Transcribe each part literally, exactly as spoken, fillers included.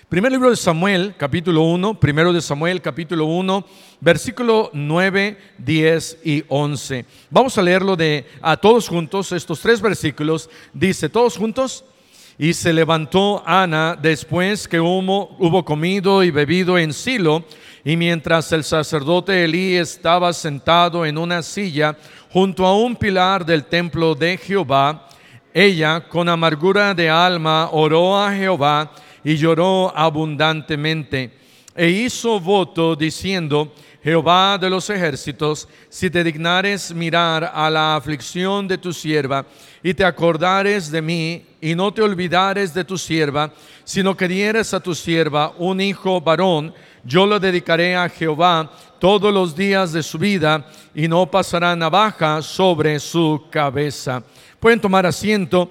Primer libro de Samuel, capítulo uno, primero de Samuel, capítulo uno, versículo nueve, diez y once. Vamos a leerlo de a todos juntos, estos tres versículos. Dice, todos juntos: y se levantó Ana después que hubo, hubo comido y bebido en Silo, y mientras el sacerdote Elí estaba sentado en una silla junto a un pilar del templo de Jehová, ella con amargura de alma oró a Jehová y lloró abundantemente, e hizo voto diciendo: Jehová de los ejércitos, si te dignares mirar a la aflicción de tu sierva, y te acordares de mí, y no te olvidares de tu sierva, sino que dieres a tu sierva un hijo varón, yo lo dedicaré a Jehová todos los días de su vida, y no pasará navaja sobre su cabeza. Pueden tomar asiento.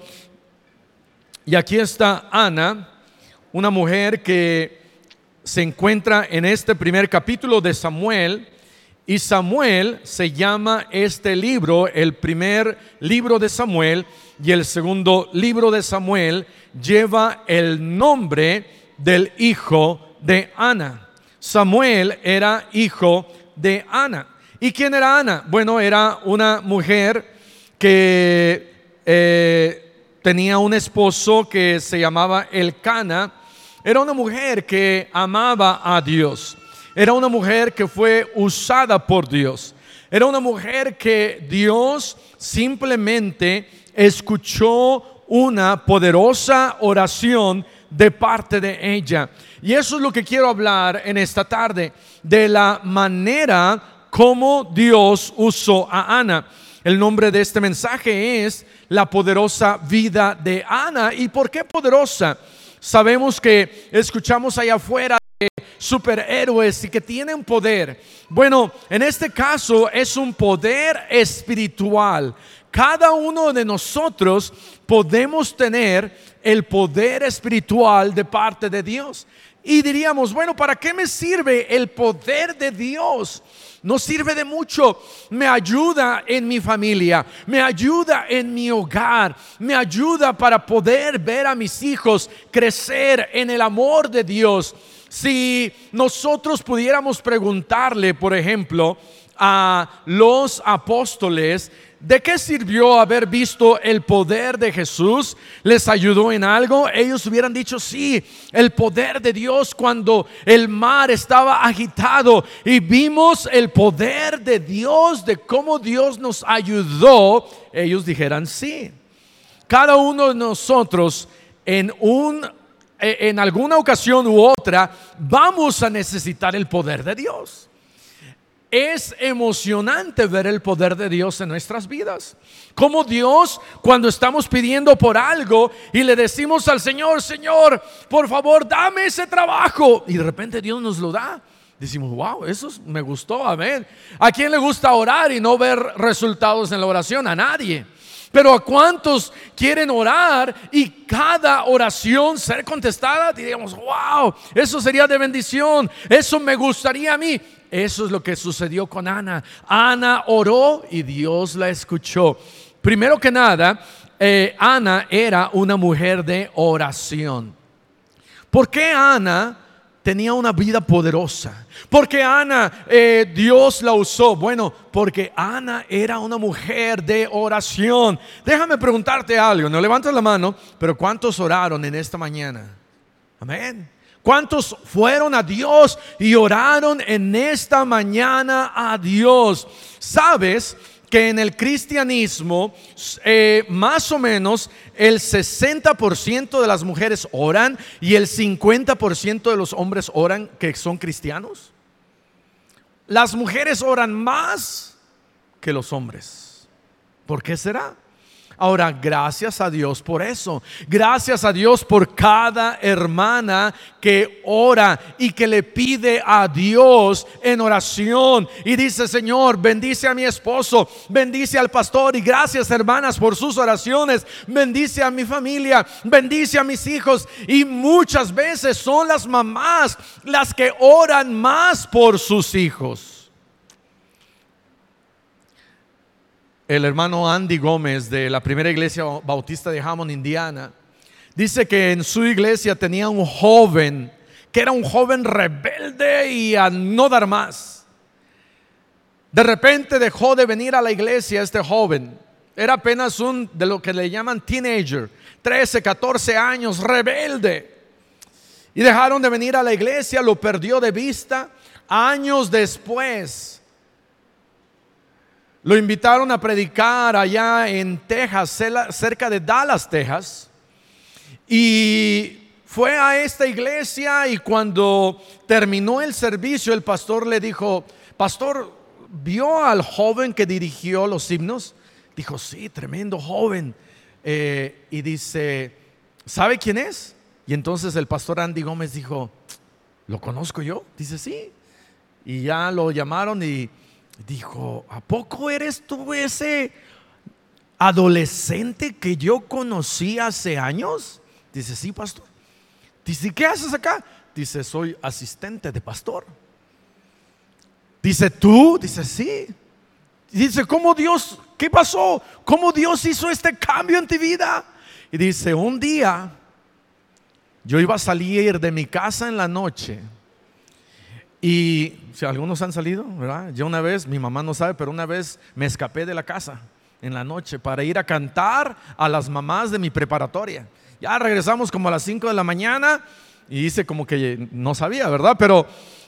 Y aquí está Ana, una mujer que se encuentra en este primer capítulo de Samuel, y Samuel se llama este libro, el primer libro de Samuel, y el segundo libro de Samuel lleva el nombre del hijo de Ana. Samuel era hijo de Ana. ¿Y quién era Ana? Bueno, era una mujer que eh, tenía un esposo que se llamaba Elcana. Era una mujer que amaba a Dios. Era una mujer que fue usada por Dios. Era una mujer que Dios simplemente escuchó una poderosa oración de parte de ella. Y eso es lo que quiero hablar en esta tarde, de la manera como Dios usó a Ana. El nombre de este mensaje es La poderosa vida de Ana. ¿Y por qué poderosa? Sabemos que escuchamos allá afuera de superhéroes y que tienen poder. Bueno, en este caso es un poder espiritual. Cada uno de nosotros podemos tener el poder espiritual de parte de Dios. Y diríamos, bueno, ¿para qué me sirve el poder de Dios? No sirve de mucho. Me ayuda en mi familia, me ayuda en mi hogar, me ayuda para poder ver a mis hijos crecer en el amor de Dios. Si nosotros pudiéramos preguntarle, por ejemplo, a los apóstoles, ¿de qué sirvió haber visto el poder de Jesús? ¿Les ayudó en algo? Ellos hubieran dicho sí, el poder de Dios cuando el mar estaba agitado y vimos el poder de Dios, de cómo Dios nos ayudó. Ellos dijeran sí. Cada uno de nosotros en un en alguna ocasión u otra vamos a necesitar el poder de Dios. Es emocionante ver el poder de Dios en nuestras vidas. Como Dios, cuando estamos pidiendo por algo y le decimos al Señor: Señor, por favor, dame ese trabajo, y de repente Dios nos lo da. Decimos, wow, eso me gustó, amén. ¿A quién le gusta orar y no ver resultados en la oración? A nadie. Pero ¿a cuántos quieren orar y cada oración ser contestada? Diríamos, wow, eso sería de bendición, eso me gustaría a mí. Eso es lo que sucedió con Ana. Ana oró y Dios la escuchó. Primero que nada, eh, Ana era una mujer de oración. ¿Por qué Ana tenía una vida poderosa? ¿Por qué Ana eh, Dios la usó? Bueno, porque Ana era una mujer de oración. Déjame preguntarte algo, no levantes la mano, pero ¿cuántos oraron en esta mañana? Amén. ¿Cuántos fueron a Dios y oraron en esta mañana a Dios? ¿Sabes que en el cristianismo eh, más o menos el sesenta por ciento de las mujeres oran y el cincuenta por ciento de los hombres oran que son cristianos? Las mujeres oran más que los hombres. ¿Por qué será? Ahora, gracias a Dios por eso. Gracias a Dios por cada hermana que ora y que le pide a Dios en oración y dice: Señor, bendice a mi esposo, bendice al pastor. Y gracias, hermanas, por sus oraciones. Bendice a mi familia, bendice a mis hijos. Y muchas veces son las mamás las que oran más por sus hijos. El hermano Andy Gómez de la primera iglesia bautista de Hammond, Indiana, dice que en su iglesia tenía un joven que era un joven rebelde y a no dar más. De repente dejó de venir a la iglesia este joven. Era apenas un, de lo que le llaman teenager, trece, catorce años, rebelde. Y dejaron de venir a la iglesia, lo perdió de vista. Años después lo invitaron a predicar allá en Texas, cerca de Dallas, Texas. Y fue a esta iglesia, y cuando terminó el servicio, el pastor le dijo: pastor, ¿vio al joven que dirigió los himnos? Dijo: sí, tremendo joven. Eh, y dice: ¿sabe quién es? Y entonces el pastor Andy Gómez dijo: ¿lo conozco yo? Dice: sí. Y ya lo llamaron y dijo: ¿a poco eres tú ese adolescente que yo conocí hace años? Dice: sí, pastor. Dice: ¿qué haces acá? Dice: soy asistente de pastor. Dice: ¿tú? Dice: sí. Dice: ¿cómo Dios? ¿Qué pasó? ¿Cómo Dios hizo este cambio en tu vida? Y dice: un día yo iba a salir de mi casa en la noche. Y si algunos han salido, ¿verdad? Yo una vez, mi mamá no sabe, pero una vez me escapé de la casa en la noche para ir a cantar a las mamás de mi preparatoria. Ya regresamos como a las cinco de la mañana y hice como que no sabía, ¿verdad? Pero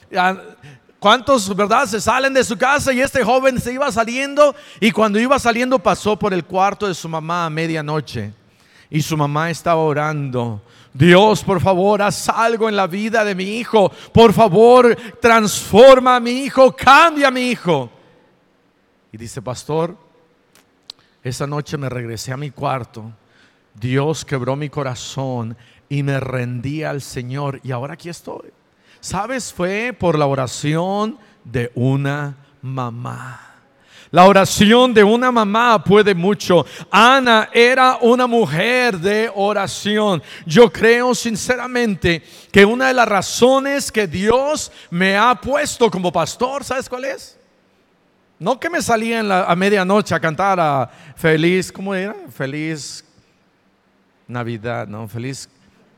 ¿cuántos, verdad, se salen de su casa? Y este joven se iba saliendo, y cuando iba saliendo pasó por el cuarto de su mamá a medianoche, y su mamá estaba orando: Dios, por favor, haz algo en la vida de mi hijo. Por favor, transforma a mi hijo, cambia a mi hijo. Y dice: pastor, esa noche me regresé a mi cuarto. Dios quebró mi corazón y me rendí al Señor, y ahora aquí estoy. ¿Sabes? Fue por la oración de una mamá. La oración de una mamá puede mucho. Ana era una mujer de oración. Yo creo sinceramente que una de las razones que Dios me ha puesto como pastor, ¿sabes cuál es? No que me salía en la, a medianoche a cantar a feliz, ¿cómo era? Feliz Navidad, no, feliz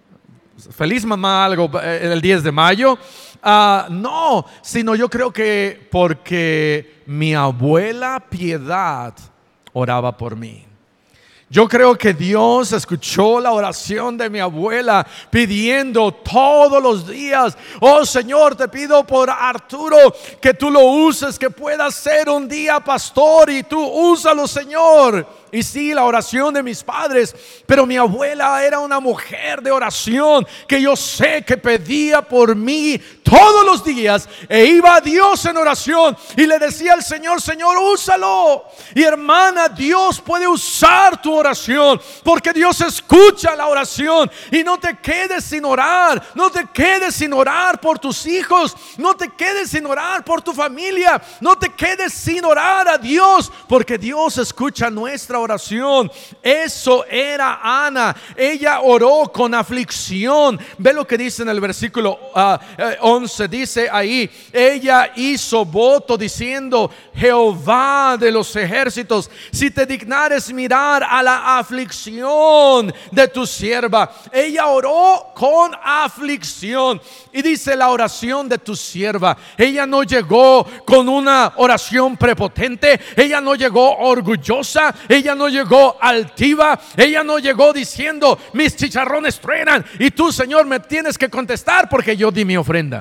Feliz mamá, algo el diez de mayo. Uh, no, sino yo creo que porque mi abuela Piedad oraba por mí. Yo creo que Dios escuchó la oración de mi abuela pidiendo todos los días: oh Señor, te pido por Arturo que tú lo uses, que pueda ser un día pastor, y tú úsalo, Señor. Y sí, la oración de mis padres, pero mi abuela era una mujer de oración, que yo sé que pedía por mí todos los días, e iba a Dios en oración y le decía al Señor: Señor, úsalo. Y hermana, Dios puede usar tu oración, porque Dios escucha la oración. Y no te quedes sin orar, no te quedes sin orar por tus hijos, no te quedes sin orar por tu familia, no te quedes sin orar a Dios, porque Dios escucha nuestra oración. Eso era Ana. Ella oró con aflicción. Ve lo que dice en el versículo uh, once. Dice ahí: ella hizo voto diciendo: Jehová de los ejércitos, si te dignares mirar a la aflicción de tu sierva. Ella oró con aflicción. Y dice: la oración de tu sierva. Ella no llegó con una oración prepotente, ella no llegó orgullosa, ella no llegó altiva, ella no llegó diciendo: mis chicharrones truenan y tú, Señor, me tienes que contestar porque yo di mi ofrenda.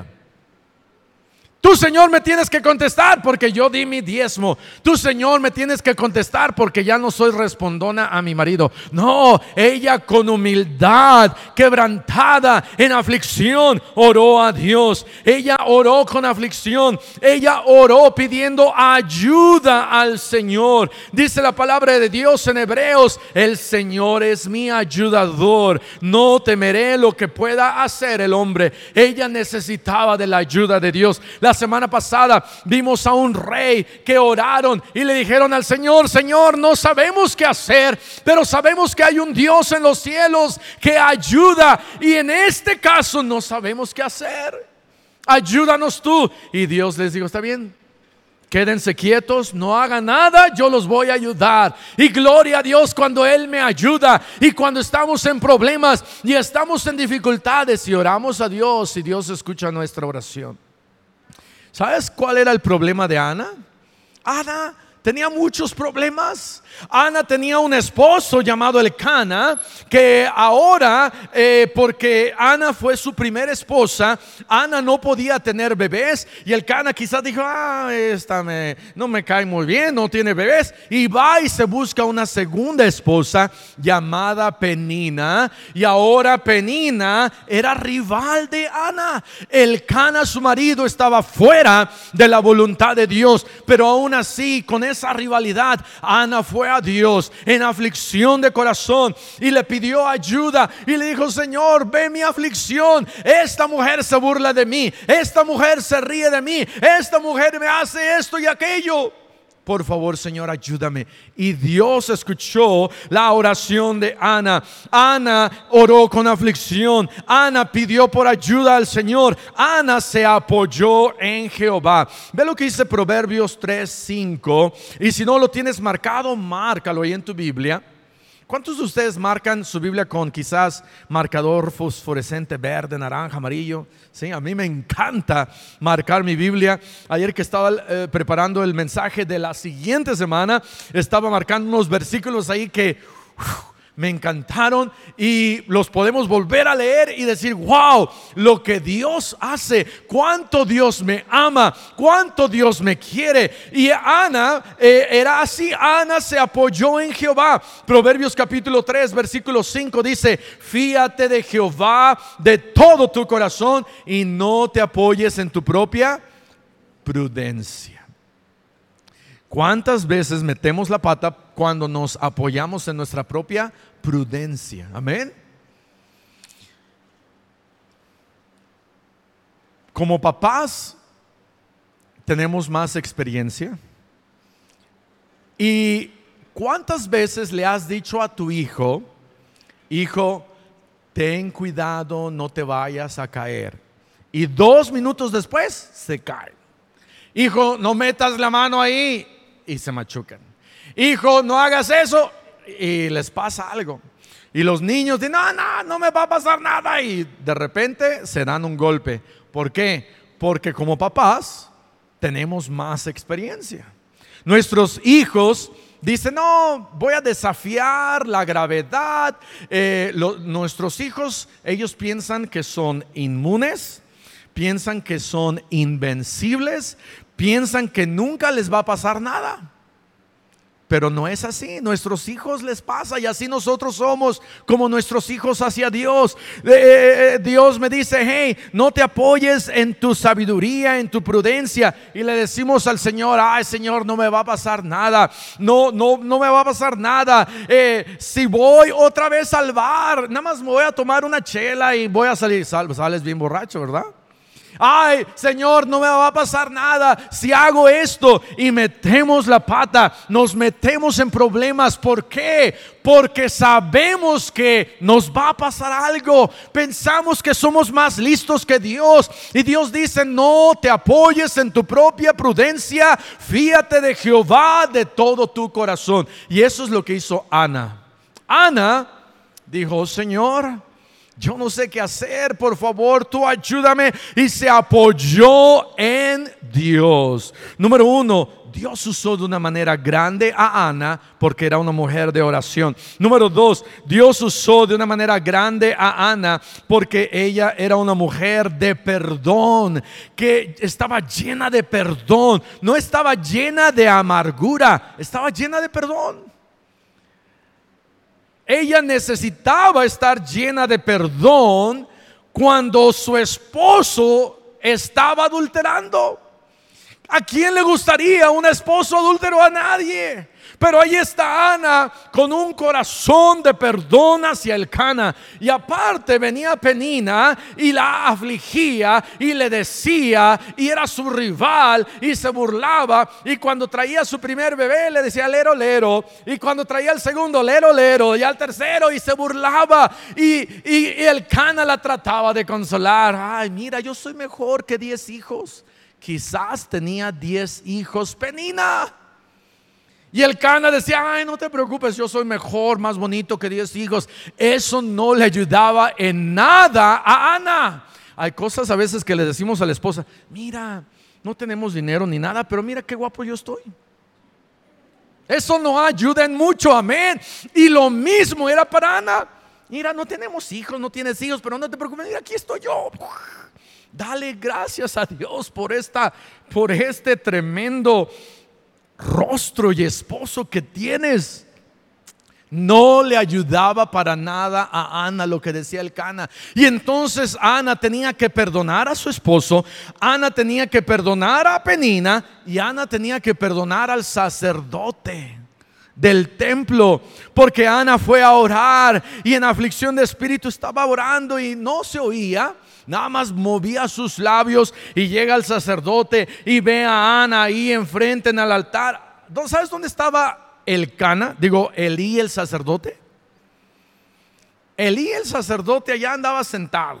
Tú, Señor, me tienes que contestar porque yo di mi diezmo. Tú, Señor, me tienes que contestar porque ya no soy respondona a mi marido. No, ella con humildad, quebrantada, en aflicción, oró a Dios. Ella oró con aflicción. Ella oró pidiendo ayuda al Señor. Dice la palabra de Dios en Hebreos: el Señor es mi ayudador, no temeré lo que pueda hacer el hombre. Ella necesitaba de la ayuda de Dios. La semana pasada vimos a un rey que oraron y le dijeron al Señor: Señor, no sabemos qué hacer, pero sabemos que hay un Dios en los cielos que ayuda, y en este caso no sabemos qué hacer. Ayúdanos tú. Y Dios les dijo: está bien, Quédense quietos, no hagan nada, yo los voy a ayudar. Y gloria a Dios cuando Él me ayuda. Y cuando estamos en problemas y estamos en dificultades y oramos a Dios y Dios escucha nuestra oración. ¿Sabes cuál era el problema de Ana? Ana tenía muchos problemas. Ana tenía un esposo llamado Elcana, que ahora, eh, porque Ana fue su primera esposa, Ana no podía tener bebés. Y Elcana quizás dijo, ah, esta me, no me cae muy bien, no tiene bebés. Y va y se busca una segunda esposa llamada Penina. Y ahora Penina era rival de Ana. Elcana, su marido, estaba fuera de la voluntad de Dios. Pero aún así, con esa rivalidad, Ana fue a Dios en aflicción de corazón y le pidió ayuda y le dijo, Señor, ve mi aflicción, esta mujer se burla de mí, esta mujer se ríe de mí, esta mujer me hace esto y aquello. Por favor, Señor, ayúdame. Y Dios escuchó la oración de Ana. Ana oró con aflicción. Ana pidió por ayuda al Señor. Ana se apoyó en Jehová. Ve lo que dice Proverbios tres cinco. Y si no lo tienes marcado, márcalo ahí en tu Biblia. ¿Cuántos de ustedes marcan su Biblia con quizás marcador fosforescente verde, naranja, amarillo? Sí, a mí me encanta marcar mi Biblia. Ayer que estaba eh, preparando el mensaje de la siguiente semana, estaba marcando unos versículos ahí que uf, me encantaron y los podemos volver a leer y decir, wow, lo que Dios hace, cuánto Dios me ama, cuánto Dios me quiere. Y Ana eh, era así. Ana se apoyó en Jehová. Proverbios capítulo tres versículo cinco dice, fíate de Jehová de todo tu corazón y no te apoyes en tu propia prudencia. ¿Cuántas veces metemos la pata cuando nos apoyamos en nuestra propia prudencia? Amén. Como papás tenemos más experiencia. ¿Y cuántas veces le has dicho a tu hijo, hijo, ten cuidado, no te vayas a caer? Y dos minutos después se cae. Hijo, no metas la mano ahí. Y se machucan. Hijo, no hagas eso. Y les pasa algo. Y los niños dicen, no, no, no me va a pasar nada. Y de repente se dan un golpe. ¿Por qué? Porque como papás tenemos más experiencia. Nuestros hijos dicen, no, voy a desafiar la gravedad. Eh, lo, nuestros hijos, ellos piensan que son inmunes. Piensan que son invencibles. Piensan que nunca les va a pasar nada. Pero no es así. Nuestros hijos les pasa y así nosotros somos como nuestros hijos hacia Dios. eh, Dios me dice, hey, no te apoyes en tu sabiduría, en tu prudencia. Y le decimos al Señor, ay Señor, no me va a pasar nada. No, no, no me va a pasar nada. eh, Si voy otra vez al bar, nada más me voy a tomar una chela y voy a salir. Sal, sales bien borracho, ¿verdad? Ay, Señor, no me va a pasar nada si hago esto. Y metemos la pata, nos metemos en problemas. ¿Por qué? Porque sabemos que nos va a pasar algo. Pensamos que somos más listos que Dios. Y Dios dice, no te apoyes en tu propia prudencia. Fíate de Jehová de todo tu corazón. Y eso es lo que hizo Ana. Ana dijo, Señor, yo no sé qué hacer, por favor, tú ayúdame. Y se apoyó en Dios. Número uno, Dios usó de una manera grande a Ana porque era una mujer de oración. Número dos, Dios usó de una manera grande a Ana porque ella era una mujer de perdón, que estaba llena de perdón. No estaba llena de amargura, estaba llena de perdón. Ella necesitaba estar llena de perdón cuando su esposo estaba adulterando. ¿A quién le gustaría un esposo adúltero? A nadie. Pero ahí está Ana con un corazón de perdón hacia Elcana. Y aparte venía Penina y la afligía y le decía, y era su rival y se burlaba. Y cuando traía su primer bebé le decía lero lero. Y cuando traía el segundo lero lero. Y al tercero y se burlaba. Y, y, y Elcana la trataba de consolar. Ay, mira, yo soy mejor que diez hijos. Quizás tenía diez hijos Penina. Y Elcana decía, ay, no te preocupes, yo soy mejor, más bonito que diez hijos. Eso no le ayudaba en nada a Ana. Hay cosas a veces que le decimos a la esposa, mira, no tenemos dinero ni nada, pero mira qué guapo yo estoy. Eso no ayuda en mucho, amén. Y lo mismo era para Ana. Mira, no tenemos hijos, no tienes hijos, pero no te preocupes, mira, aquí estoy yo. Dale gracias a Dios por esta, por este tremendo rostro y esposo que tienes. No le ayudaba para nada a Ana lo que decía Elcana. Y entonces Ana tenía que perdonar a su esposo, Ana tenía que perdonar a Penina y Ana tenía que perdonar al sacerdote del templo, porque Ana fue a orar y en aflicción de espíritu estaba orando y no se oía. Nada más movía sus labios y llega el sacerdote y ve a Ana ahí enfrente en el altar. ¿Sabes dónde estaba Elcana? Digo, Elí el sacerdote. Elí el sacerdote allá andaba sentado,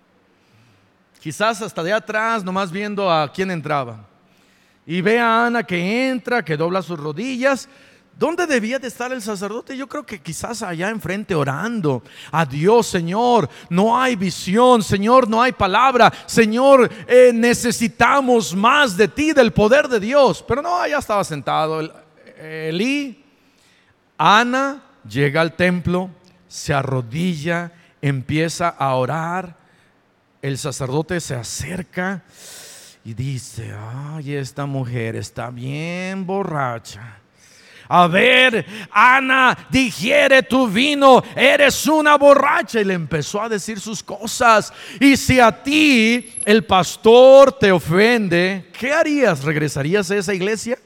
quizás hasta de atrás, nomás viendo a quién entraba. Y ve a Ana que entra, que dobla sus rodillas. ¿Dónde debía de estar el sacerdote? Yo creo que quizás allá enfrente orando a Dios. Señor, no hay visión. Señor, no hay palabra. Señor, eh, necesitamos más de ti, del poder de Dios. Pero no, allá estaba sentado Elí. Ana llega al templo, se arrodilla, empieza a orar. El sacerdote se acerca y dice, ay, esta mujer está bien borracha. A ver, Ana, digiere tu vino, eres una borracha. Y le empezó a decir sus cosas. Y si a ti el pastor te ofende, ¿qué harías? ¿Regresarías a esa iglesia?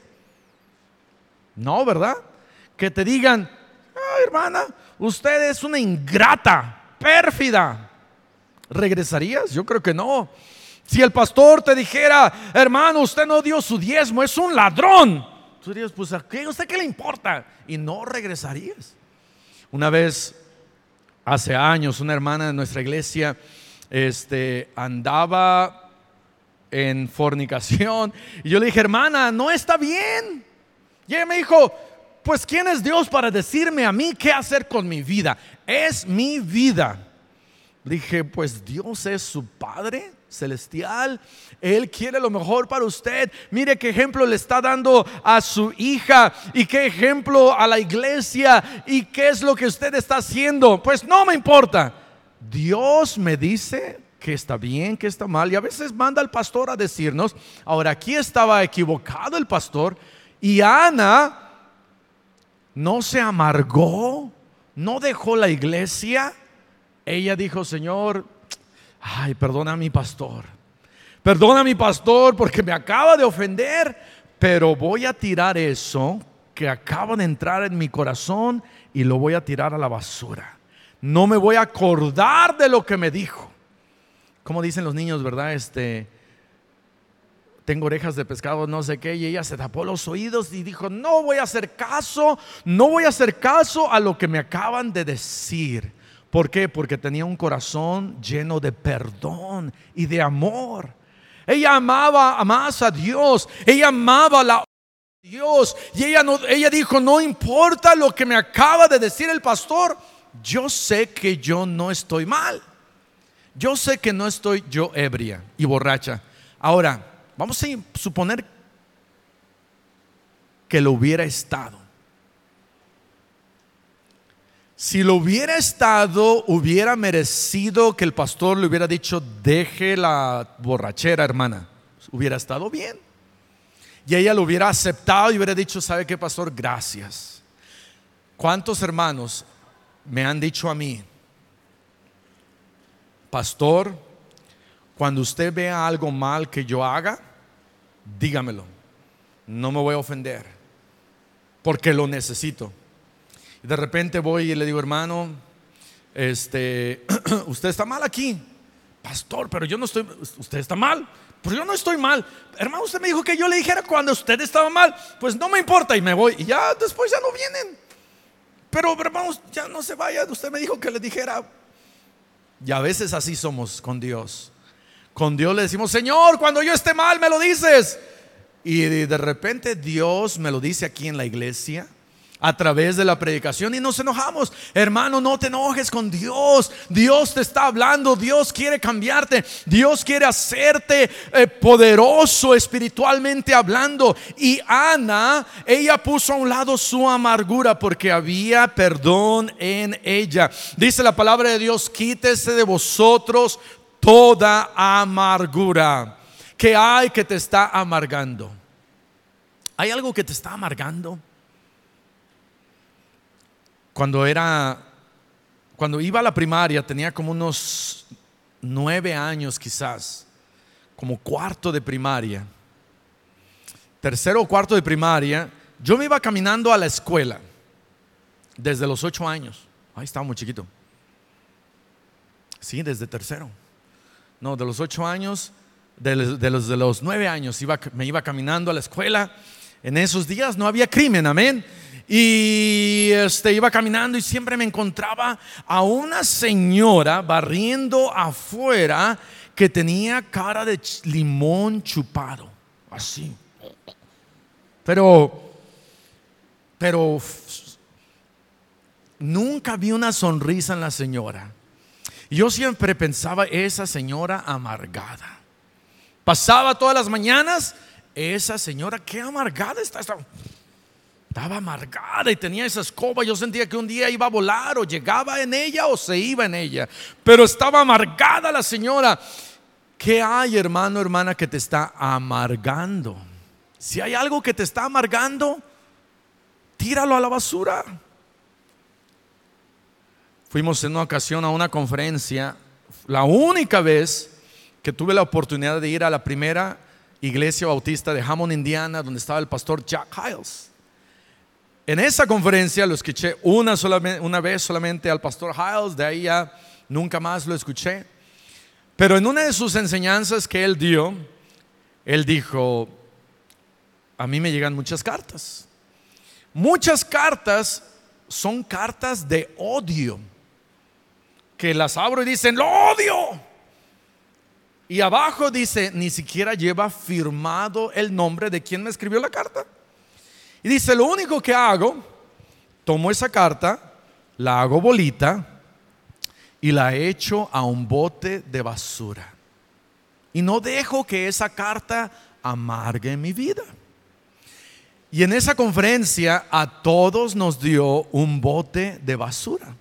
No, ¿verdad? Que te digan, ay, hermana, usted es una ingrata, pérfida. ¿Regresarías? Yo creo que no. Si el pastor te dijera, hermano, usted no dio su diezmo, es un ladrón, tú dirías, pues ¿a qué? ¿Usted qué le importa? Y no regresarías. Una vez, hace años, una hermana de nuestra iglesia este, andaba en fornicación. Y yo le dije, hermana, no está bien. Y ella me dijo, pues ¿quién es Dios para decirme a mí qué hacer con mi vida? Es mi vida. Le dije, pues Dios es su Padre celestial, Él quiere lo mejor para usted. Mire qué ejemplo le está dando a su hija y qué ejemplo a la iglesia y qué es lo que usted está haciendo. Pues no me importa, Dios me dice que está bien, que está mal, y a veces manda al pastor a decirnos. Ahora aquí estaba equivocado el pastor, y Ana no se amargó, no dejó la iglesia. Ella dijo, Señor, ay, perdona a mi pastor, perdona a mi pastor porque me acaba de ofender, pero voy a tirar eso que acaba de entrar en mi corazón y lo voy a tirar a la basura. No me voy a acordar de lo que me dijo. Como dicen los niños, ¿verdad? Este, tengo orejas de pescado, no sé qué. Y ella se tapó los oídos y dijo, no voy a hacer caso, no voy a hacer caso a lo que me acaban de decir. ¿Por qué? Porque tenía un corazón lleno de perdón y de amor. Ella amaba más a Dios, ella amaba la Dios, y ella, no, ella dijo, no importa lo que me acaba de decir el pastor, yo sé que yo no estoy mal, yo sé que no estoy yo ebria y borracha. Ahora, vamos a suponer que lo hubiera estado. Si lo hubiera estado, hubiera merecido que el pastor le hubiera dicho, deje la borrachera, hermana. Hubiera estado bien. Y ella lo hubiera aceptado y hubiera dicho, ¿sabe qué, pastor? Gracias. ¿Cuántos hermanos me han dicho a mí, pastor, cuando usted vea algo mal que yo haga, dígamelo, no me voy a ofender? porque lo necesito. Y de repente voy y le digo, hermano, este, usted está mal aquí. Pastor, pero yo no estoy. Usted está mal, pero yo no estoy mal. Hermano, usted me dijo que yo le dijera cuando usted estaba mal. Pues no me importa, y me voy. Y ya después ya no vienen. Pero hermanos, ya no se vayan. Usted me dijo que le dijera. Y a veces así somos con Dios. Con Dios le decimos, Señor, cuando yo esté mal me lo dices. Y de repente Dios me lo dice aquí en la iglesia, a través de la predicación, y nos enojamos. Hermano, no te enojes con Dios. Dios te está hablando. Dios quiere cambiarte. Dios quiere hacerte eh, poderoso espiritualmente hablando. Y Ana, ella puso a un lado su amargura porque había perdón en ella. Dice la palabra de Dios, quítese de vosotros toda amargura. ¿Qué hay que te está amargando? ¿Hay algo que te está amargando? Cuando era, cuando iba a la primaria, tenía como unos nueve años quizás, como cuarto de primaria, tercero o cuarto de primaria. Yo me iba caminando a la escuela desde los ocho años. Ahí estaba muy chiquito. Sí, desde tercero. No, de los ocho años, de los, de los, de los nueve años iba, me iba caminando a la escuela. En esos días no había crimen, amén. Y este, iba caminando y siempre me encontraba a una señora barriendo afuera que tenía cara de limón chupado, así. Pero, pero nunca vi una sonrisa en la señora. Y yo siempre pensaba, esa señora amargada. Pasaba todas las mañanas, esa señora, qué amargada está esta. Estaba amargada y tenía esa escoba. Yo sentía que un día iba a volar, o llegaba en ella o se iba en ella. Pero estaba amargada la señora. ¿Qué hay, hermano, hermana, que te está amargando? Si hay algo que te está amargando, tíralo a la basura. Fuimos en una ocasión a una conferencia, la única vez que tuve la oportunidad de ir a la primera iglesia bautista de Hammond, Indiana, donde estaba el pastor Jack Hyles. En esa conferencia lo escuché una, solamente, una vez solamente al pastor Hyles. De ahí ya nunca más lo escuché. Pero en una de sus enseñanzas que él dio, él dijo, a mí me llegan muchas cartas. Muchas cartas son cartas de odio, que las abro y dicen, lo odio. Y abajo dice, ni siquiera lleva firmado el nombre de quien me escribió la carta. Y dice, lo único que hago, tomo esa carta, la hago bolita y la echo a un bote de basura. Y no dejo que esa carta amargue mi vida. Y en esa conferencia a todos nos dio un bote de basura.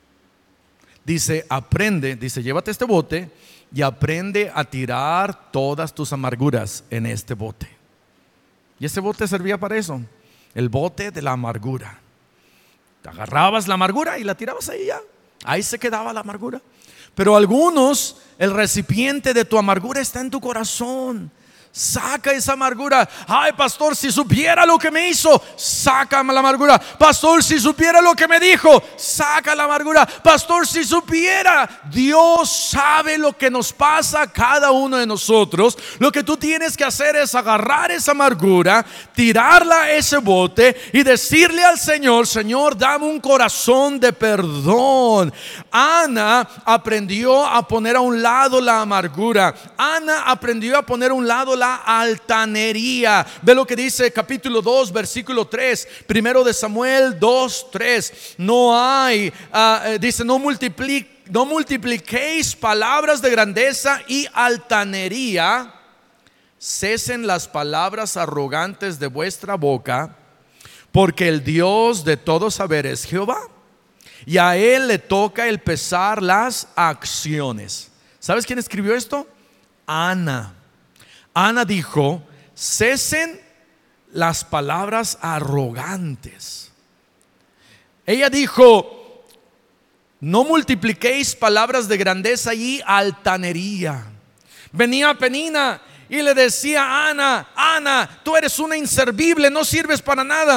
Dice, aprende, dice, llévate este bote y aprende a tirar todas tus amarguras en este bote. Y ese bote servía para eso. El bote de la amargura. Te agarrabas la amargura y la tirabas ahí ya. Ahí se quedaba la amargura. Pero algunos, el recipiente de tu amargura está en tu corazón. Saca esa amargura. Ay, pastor, si supiera lo que me hizo, saca la amargura. Pastor, si supiera lo que me dijo, saca la amargura. Pastor, si supiera. Dios sabe lo que nos pasa a cada uno de nosotros. Lo que tú tienes que hacer es agarrar esa amargura, tirarla a ese bote y decirle al Señor, Señor, dame un corazón de perdón. Ana aprendió a poner a un lado la amargura. Ana aprendió a poner a un lado la altanería. Ve lo que dice capítulo dos versículo tres, primero de Samuel dos tres. No hay, uh, dice, no multiplique No multipliquéis palabras de grandeza y altanería. Cesen las palabras arrogantes de vuestra boca, porque el Dios de todo saber es Jehová, y a Él le toca el pesar las acciones. ¿Sabes quién escribió esto? Ana. Ana dijo, cesen las palabras arrogantes. Ella dijo, no multipliquéis palabras de grandeza y altanería. Venía Penina y le decía a Ana, Ana, tú eres una inservible, no sirves para nada.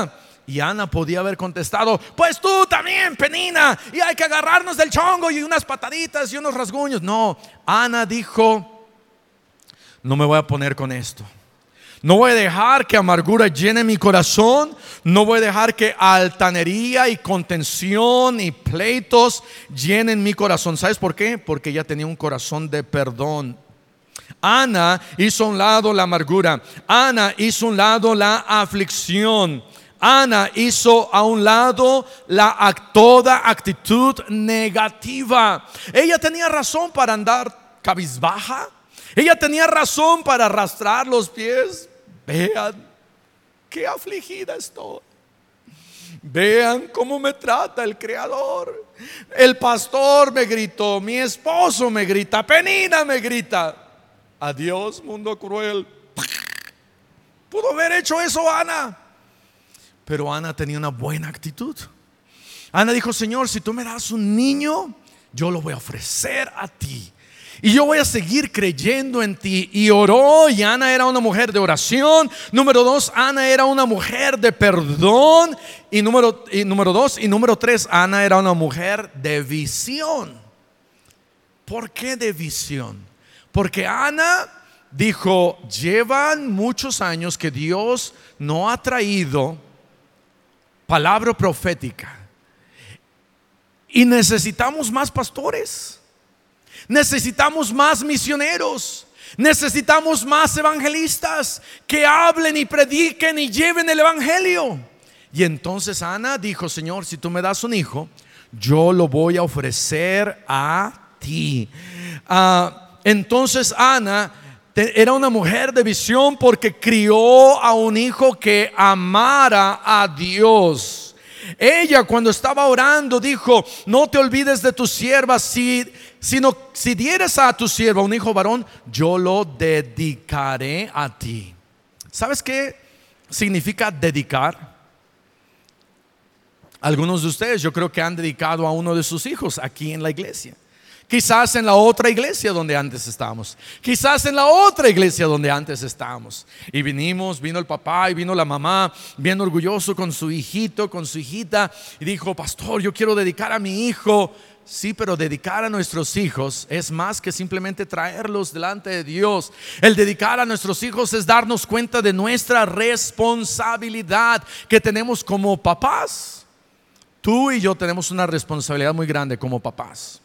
Y Ana podía haber contestado: pues tú también, Penina, y hay que agarrarnos del chongo y unas pataditas y unos rasguños. No, Ana dijo: no me voy a poner con esto. No voy a dejar que amargura llene mi corazón. No voy a dejar que altanería y contención y pleitos llenen mi corazón. ¿Sabes por qué? Porque ella tenía un corazón de perdón. Ana hizo a un lado la amargura. Ana hizo a un lado la aflicción. Ana hizo a un lado la toda actitud negativa. Ella tenía razón para andar cabizbaja. Ella tenía razón para arrastrar los pies. Vean qué afligida estoy. Vean cómo me trata el Creador. El pastor me gritó, mi esposo me grita, Penina me grita. Adiós, mundo cruel. Pudo haber hecho eso Ana, pero Ana tenía una buena actitud. Ana dijo: Señor, si tú me das un niño, yo lo voy a ofrecer a ti. Y yo voy a seguir creyendo en ti. Y oró, y Ana era una mujer de oración. Número dos, Ana era una mujer de perdón. Y número, y número dos, y número tres, Ana era una mujer de visión. ¿Por qué de visión? Porque Ana dijo: llevan muchos años que Dios no ha traído palabra profética. Y necesitamos más pastores. Necesitamos más misioneros. Necesitamos más evangelistas que hablen y prediquen y lleven el evangelio. Y entonces Ana dijo: Señor, si tú me das un hijo, yo lo voy a ofrecer a ti. uh, Entonces Ana era una mujer de visión porque crió a un hijo que amara a Dios. Ella, cuando estaba orando, dijo: no te olvides de tu sierva, si, sino si dieres a tu sierva un hijo varón, yo lo dedicaré a ti. ¿Sabes qué significa dedicar? Algunos de ustedes, yo creo que han dedicado a uno de sus hijos aquí en la iglesia. Quizás en la otra iglesia donde antes estábamos. Quizás en la otra iglesia donde antes estábamos. Y vinimos, vino el papá y vino la mamá, bien orgulloso con su hijito, con su hijita. Y dijo: pastor, yo quiero dedicar a mi hijo. Sí, pero dedicar a nuestros hijos es más que simplemente traerlos delante de Dios. El dedicar a nuestros hijos es darnos cuenta de nuestra responsabilidad que tenemos como papás. Tú y yo tenemos una responsabilidad muy grande como papás.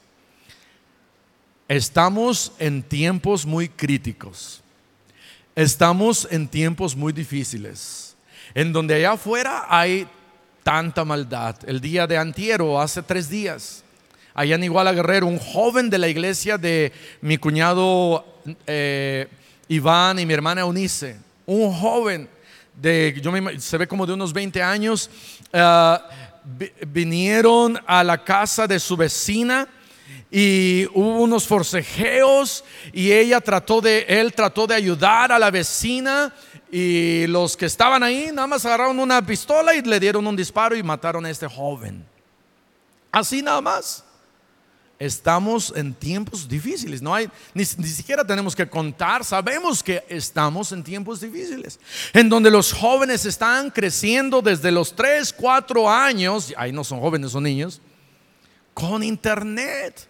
Estamos en tiempos muy críticos. Estamos en tiempos muy difíciles, en donde allá afuera hay tanta maldad. El día de antier, o hace tres días, allá en Iguala Guerrero, un joven de la iglesia de mi cuñado eh, Iván y mi hermana Eunice, un joven de, yo me, se ve como de unos veinte años, uh, vinieron a la casa de su vecina. Y hubo unos forcejeos y ella trató de, él trató de ayudar a la vecina, y los que estaban ahí nada más agarraron una pistola y le dieron un disparo y mataron a este joven. Así nada más. Estamos en tiempos difíciles. No hay, ni, ni siquiera tenemos que contar. Sabemos que estamos en tiempos difíciles, en donde los jóvenes están creciendo desde los tres, cuatro años. Ahí no son jóvenes, son niños. Con internet.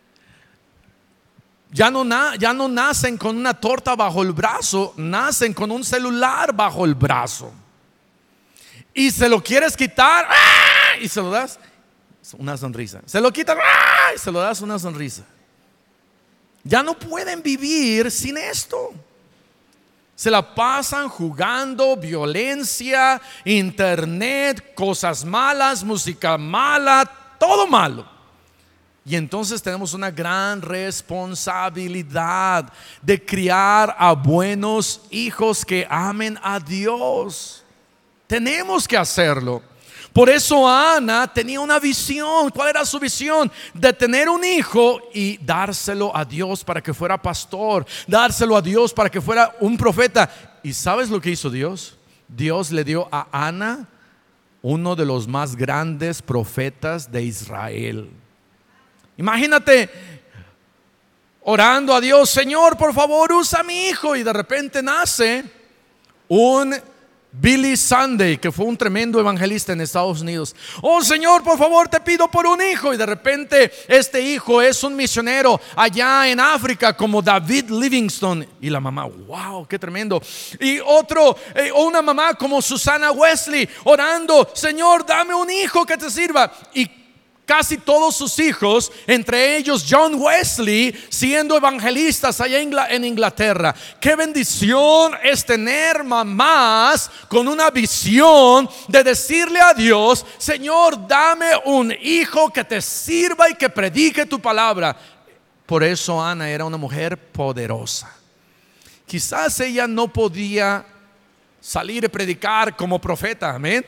Ya no, na, ya no nacen con una torta bajo el brazo, nacen con un celular bajo el brazo. Y se lo quieres quitar, ¡ah!, y se lo das una sonrisa. Se lo quitas, ¡ah!, y se lo das una sonrisa. Ya no pueden vivir sin esto. Se la pasan jugando violencia, internet, cosas malas, música mala, todo malo. Y entonces tenemos una gran responsabilidad de criar a buenos hijos que amen a Dios. Tenemos que hacerlo. Por eso Ana tenía una visión. ¿Cuál era su visión? De tener un hijo y dárselo a Dios para que fuera pastor, dárselo a Dios para que fuera un profeta. ¿Y sabes lo que hizo Dios? Dios le dio a Ana uno de los más grandes profetas de Israel. Imagínate orando a Dios: Señor, por favor, usa a mi hijo. Y de repente nace un Billy Sunday, que fue un tremendo evangelista en Estados Unidos. Oh Señor, por favor te pido por un hijo. Y de repente este hijo es un misionero allá en África como David Livingstone. Y la mamá, wow, qué tremendo. Y otro, eh, una mamá como Susana Wesley orando, Señor, dame un hijo que te sirva. Y casi todos sus hijos, entre ellos John Wesley, siendo evangelistas allá en Inglaterra. Qué bendición es tener mamás con una visión de decirle a Dios, Señor, dame un hijo que te sirva y que predique tu palabra. Por eso Ana era una mujer poderosa. Quizás ella no podía salir a predicar como profeta, amén,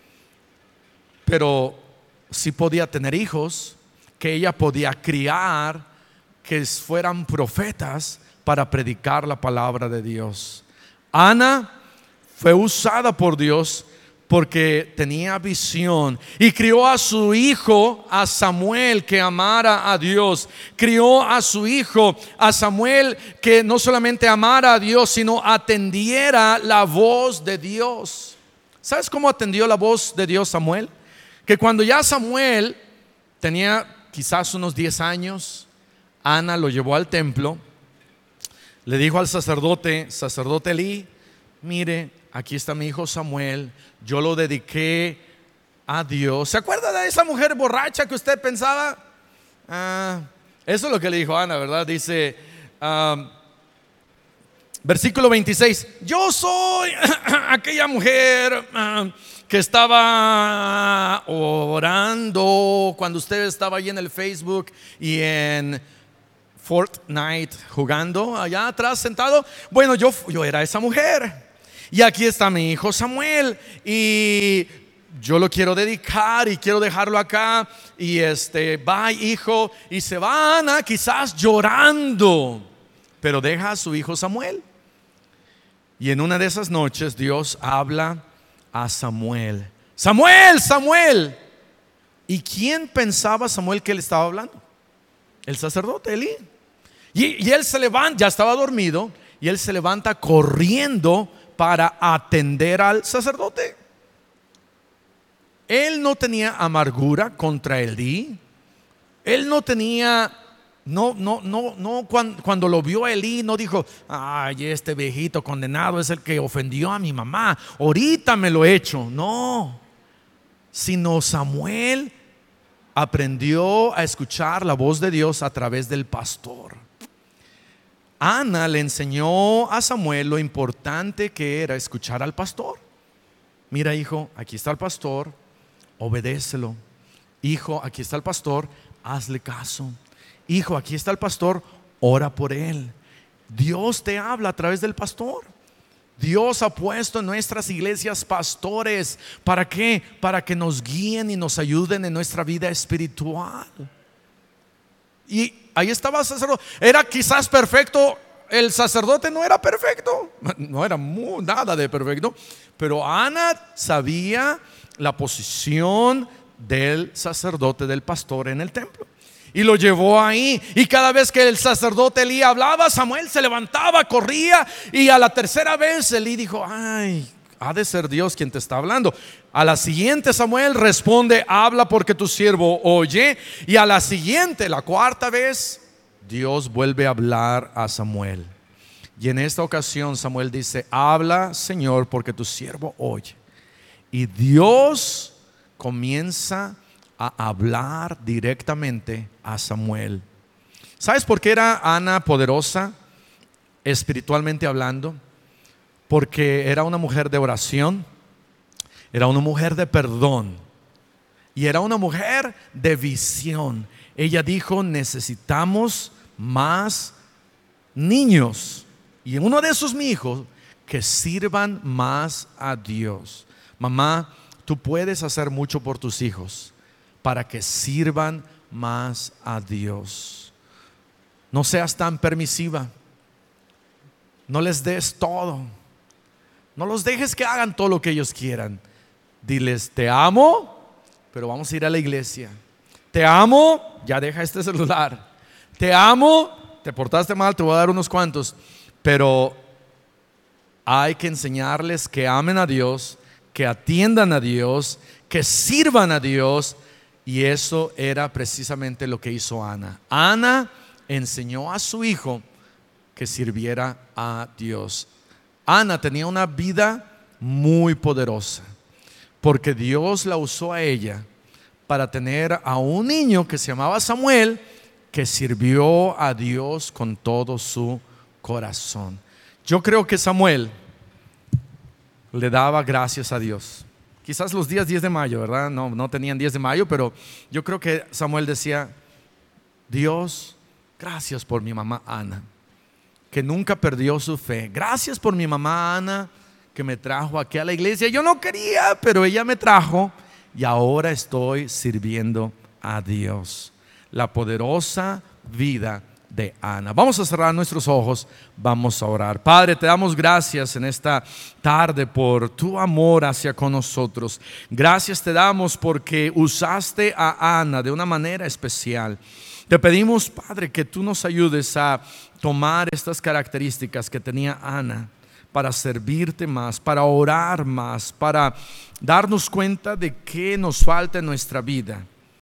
pero sí podía tener hijos que ella podía criar, que fueran profetas para predicar la palabra de Dios. Ana fue usada por Dios porque tenía visión y crió a su hijo, a Samuel, que amara a Dios. Crió a su hijo, a Samuel, que no solamente amara a Dios, sino atendiera la voz de Dios. ¿Sabes cómo atendió la voz de Dios Samuel? Que cuando ya Samuel tenía quizás unos diez años, Ana lo llevó al templo, le dijo al sacerdote, sacerdote Elí, mire, aquí está mi hijo Samuel, yo lo dediqué a Dios. ¿Se acuerda de esa mujer borracha que usted pensaba? Ah, eso es lo que le dijo Ana, ¿verdad? Dice, um, versículo veintiséis, yo soy aquella mujer uh, que estaba orando cuando usted estaba ahí en el Facebook y en Fortnite jugando allá atrás sentado. Bueno, yo, yo era esa mujer. Y aquí está mi hijo Samuel y yo lo quiero dedicar y quiero dejarlo acá. Y este, va hijo, y se va Ana quizás llorando, pero deja a su hijo Samuel. Y en una de esas noches Dios habla a Samuel. Samuel, Samuel. ¿Y quién pensaba Samuel que él estaba hablando? El sacerdote Elí. Y, y él se levanta, ya estaba dormido, y él se levanta corriendo para atender al sacerdote. Él no tenía amargura contra Elí. Él no tenía, no, no, no, no. Cuando, cuando lo vio a Elí, no dijo, ay, este viejito condenado es el que ofendió a mi mamá. Ahorita me lo he hecho. No, sino Samuel aprendió a escuchar la voz de Dios a través del pastor. Ana le enseñó a Samuel lo importante que era escuchar al pastor. Mira, hijo, aquí está el pastor, obedécelo. Hijo, aquí está el pastor, hazle caso. Hijo, aquí está el pastor, ora por él. Dios te habla a través del pastor. Dios ha puesto en nuestras iglesias pastores. ¿Para qué? Para que nos guíen y nos ayuden en nuestra vida espiritual. Y ahí estaba el sacerdote. Era quizás perfecto. El sacerdote no era perfecto. No era muy, nada de perfecto. Pero Ana sabía la posición del sacerdote, del pastor en el templo. Y lo llevó ahí. Y cada vez que el sacerdote Elí hablaba, Samuel se levantaba, corría. Y a la tercera vez Elí dijo, ay, ha de ser Dios quien te está hablando. A la siguiente Samuel responde, habla porque tu siervo oye. Y a la siguiente, la cuarta vez, Dios vuelve a hablar a Samuel. Y en esta ocasión Samuel dice, habla Señor porque tu siervo oye. Y Dios comienza a hablar directamente a Samuel. ¿Sabes por qué era Ana poderosa espiritualmente hablando? Porque era una mujer de oración, era una mujer de perdón y era una mujer de visión. Ella dijo, necesitamos más niños, y uno de esos mi hijos que sirvan más a Dios. Mamá, tú puedes hacer mucho por tus hijos para que sirvan más a Dios. No seas tan permisiva. No les des todo. No los dejes que hagan todo lo que ellos quieran. Diles, te amo, pero vamos a ir a la iglesia. Te amo, ya deja este celular. Te amo, te portaste mal, te voy a dar unos cuantos, pero Hay que enseñarles que amen a Dios, que atiendan a Dios, que sirvan a Dios. Y eso era precisamente lo que hizo Ana. Ana enseñó a su hijo que sirviera a Dios. Ana tenía una vida muy poderosa, porque Dios la usó a ella para tener a un niño que se llamaba Samuel, que sirvió a Dios con todo su corazón. Yo creo que Samuel le daba gracias a Dios. Quizás los días diez de mayo, ¿verdad? No, no tenían diez de mayo, pero yo creo que Samuel decía: Dios, gracias por mi mamá Ana, que nunca perdió su fe. Gracias por mi mamá Ana, que me trajo aquí a la iglesia. Yo no quería, pero ella me trajo y ahora estoy sirviendo a Dios. La poderosa vida de Ana. Vamos a cerrar nuestros ojos, vamos a orar. Padre, te damos gracias en esta tarde por tu amor hacia con nosotros. Gracias te damos porque usaste a Ana de una manera especial. Te pedimos, Padre, que tú nos ayudes a tomar estas características que tenía Ana para servirte más, para orar más, para darnos cuenta de qué nos falta en nuestra vida